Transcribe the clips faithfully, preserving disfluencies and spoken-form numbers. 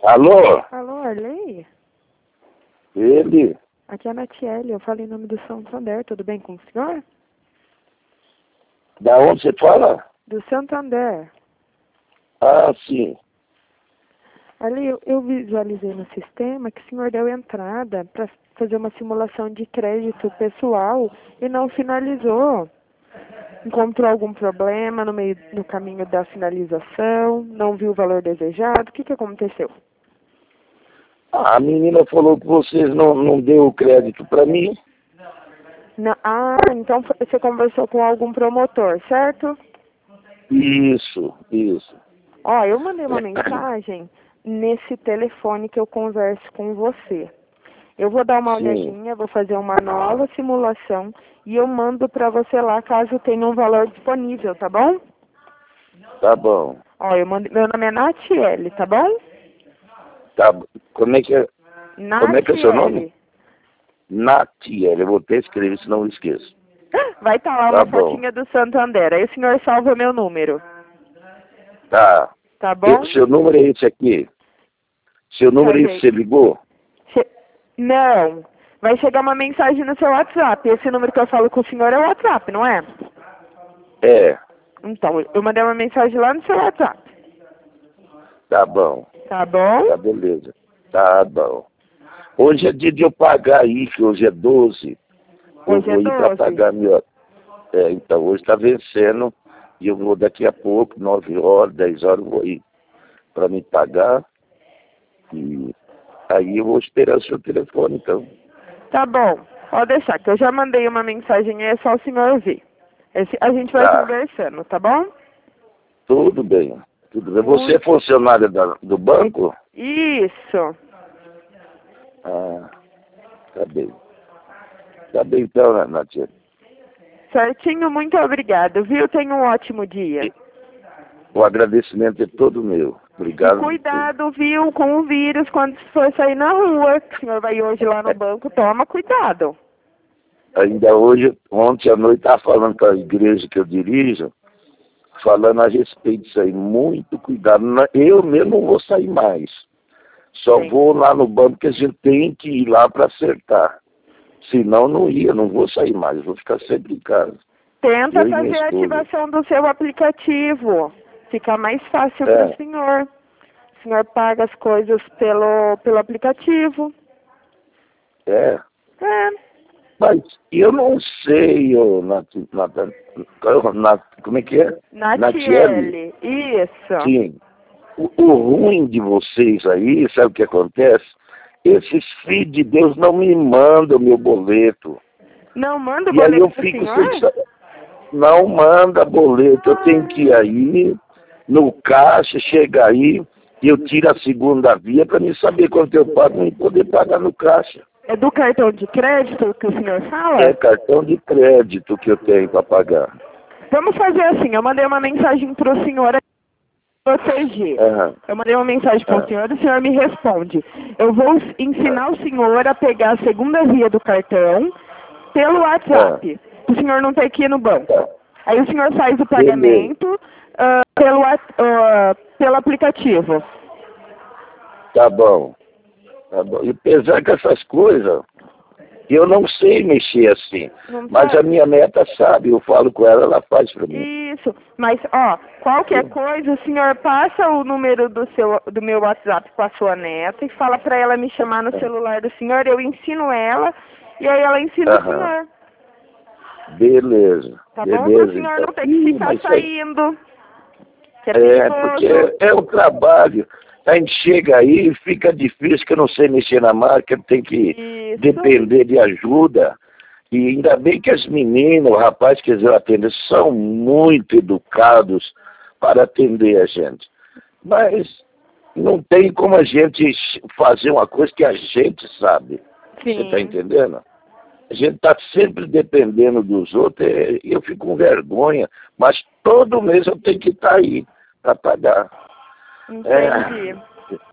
Alô? Alô, Arley? Ele? Aqui é a Natiele, eu falo em nome do Santander, tudo bem com o senhor? Da onde você fala? Do Santander. Ah, sim. Ali eu, eu visualizei no sistema que o senhor deu entrada para fazer uma simulação de crédito pessoal e não finalizou. Encontrou algum problema no meio no caminho da finalização? Não viu o valor desejado? O que, que aconteceu? Ah, a menina falou que vocês não, não deu o crédito para mim. Na, ah, então foi- você conversou com algum promotor, certo? Isso, isso. Ó, eu mandei uma mensagem nesse telefone que eu converso com você. Eu vou dar uma Sim. olhadinha, vou fazer uma nova simulação e eu mando para você lá caso tenha um valor disponível, tá bom? Tá bom. Ó, eu mandei, meu nome é Natiele, tá bom? Tá, b- como é que é? Como é que é o seu nome? Natiele. Eu vou até escrever, senão eu esqueço. Vai estar lá Tá uma bom. fotinha do Santander. Aí o senhor salva meu número, Tá. tá E bom? o seu número é esse aqui? Seu número é esse que você ligou? Che- Não. Vai chegar uma mensagem no seu WhatsApp. Esse número que eu falo com o senhor é o WhatsApp, não é? É. Então, eu mandei uma mensagem lá no seu WhatsApp. Tá bom. Tá bom? Tá beleza. Tá bom. Hoje é dia de eu pagar aí, que hoje é doze. Eu Hoje é vou ir para doze. pagar meu. É, então hoje está vencendo e eu vou daqui a pouco, nove horas, dez horas, eu vou ir para me pagar. E aí eu vou esperar o seu telefone, então. Tá bom. Pode deixar, que eu já mandei uma mensagem aí, é só o senhor ver. Esse, a gente vai Tá, conversando, tá bom? tudo bem. Tudo bem. Você é funcionário da, do banco? Isso. Ah, tá bem. Tá bem então, né, Natia? Certinho, muito obrigado, viu? Tenha um ótimo dia. O agradecimento é todo meu. E Obrigado. cuidado, viu, com o vírus quando for sair na rua. O senhor vai hoje lá no banco, toma cuidado. Ainda hoje, ontem à noite, estava falando com a igreja que eu dirijo, falando a respeito disso aí. Muito cuidado. Na- Eu mesmo não vou sair mais. Só Sim. vou lá no banco que a gente tem que ir lá para acertar. Senão não ia, não vou sair mais. Vou ficar sempre em casa. Tenta Eu e minha fazer a esposa. ativação do seu aplicativo. Fica mais fácil É. para o senhor. O senhor paga as coisas pelo, pelo aplicativo. É. É. Mas eu não sei, ô, Nat, Nat, Nat, como é que é? Natiele. Natiele. Isso. Sim. O, o ruim de vocês aí, sabe o que acontece? Esses filhos de Deus não me mandam meu boleto. Não manda o E aí boleto eu pro fico senhor? sem saber. Não manda boleto, eu tenho que ir aí no caixa, chega aí, e eu tiro a segunda via para me saber quanto eu pago e poder pagar no caixa. É do cartão de crédito que o senhor fala? É cartão de crédito que eu tenho para pagar. Vamos fazer assim, eu mandei uma mensagem pro senhor proteger. Aham. Eu mandei uma mensagem para o Ah. senhor e o senhor me responde. Eu vou ensinar o senhor a pegar a segunda via do cartão pelo WhatsApp. O senhor não tem que ir no banco. Tá. Aí o senhor faz o pagamento ah, pelo, wa- ah, pelo aplicativo. Tá bom. Tá bom. E apesar que essas coisas, eu não sei mexer assim. Não Mas tá? a minha neta sabe, eu falo com ela, ela faz para mim. Isso, mas ó, qualquer Sim. coisa, o senhor passa o número do seu do meu WhatsApp com a sua neta e fala para ela me chamar no celular do senhor, eu ensino ela e aí ela ensina o Aham. senhor, Beleza. tá bom? Para Beleza, o senhor então. não ter que Ih, ficar mas isso aí- saindo, que é É, porque perigoso. é, é o trabalho. A gente chega aí, fica difícil, que eu não sei mexer na máquina, tem que Isso. depender de ajuda. E ainda bem que as meninas, o rapaz que eles atendem, são muito educados para atender a gente. Mas não tem como a gente fazer uma coisa que a gente sabe. Você está Sim, entendendo? A gente está sempre dependendo dos outros e eu fico com vergonha. Mas todo mês eu tenho que estar aí para pagar. entendi. É,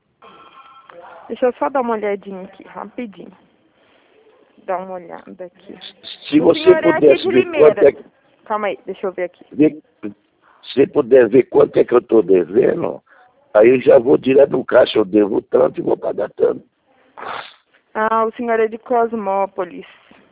Deixa eu só dar uma olhadinha aqui, rapidinho. Dar uma olhada aqui. se O você senhor é aqui pudesse de ver quanto é Limeira. que... Calma aí, deixa eu ver aqui. ver- se puder ver quanto é que eu estou devendo, Aí eu já vou direto no caixa, eu devo tanto e vou pagar tanto. Ah, o senhor é de Cosmópolis.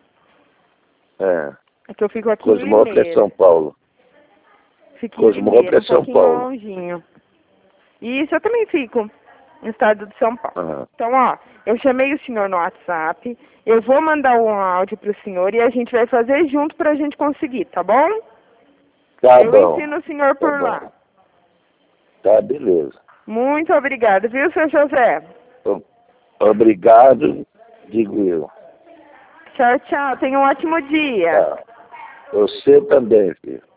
É. É que eu fico aqui Cosmópolis em é São Limeira. Paulo. Fico em Cosmópolis Limeira, é um São pouquinho Paulo. longinho. Isso, eu também fico no estado de São Paulo. Aham. Então, ó, eu chamei o senhor no WhatsApp, eu vou mandar um áudio pro senhor e a gente vai fazer junto pra gente conseguir, tá bom? Tá eu bom. ensino o senhor Tá por bom. lá. Tá, beleza. Muito obrigada, viu, seu José? O- Obrigado, digo eu. Tchau, tchau. Tenha um ótimo dia. Tá. Você também, filho.